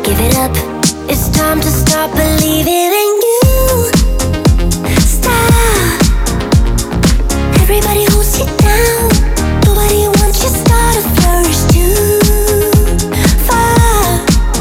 give it up. It's time to stop believing in you. Stop. Everybody holds you down. Nobody wants you start to flourish too far.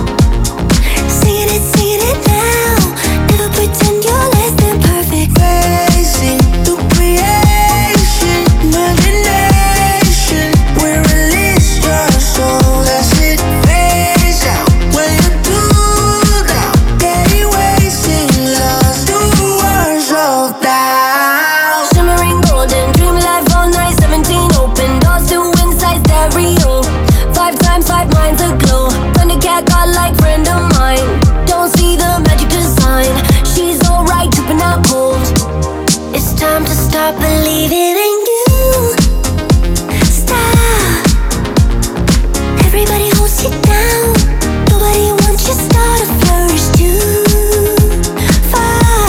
Singing it now. Never pretend you're less than perfect. Racing through creation, imagination. We release your soul, that's it. Phase out when you're too down. Steady wasting, lost to words of doubt. Shimmering golden, dream life all night. 17 open doors to inside stereo. 5 times 5 minds aglow. Thundercat godlike friend of mine. Don't see the magic design. She's alright, tripping out cold. It's time to stop believing in you. Stop. Everybody holds you down. Nobody wants you start to flourish too far.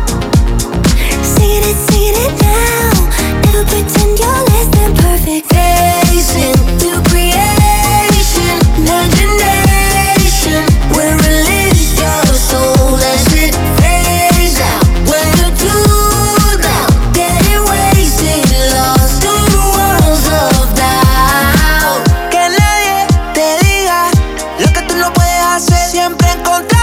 Singing it now. Never pretend you're less than perfect. Racing through creation, imagination. We release your soul, that's it. Phase out when you're too down. Steady wasting, lost to worlds of doubt. Que nadie te diga lo que tú no puedes hacer. Siempre encontrar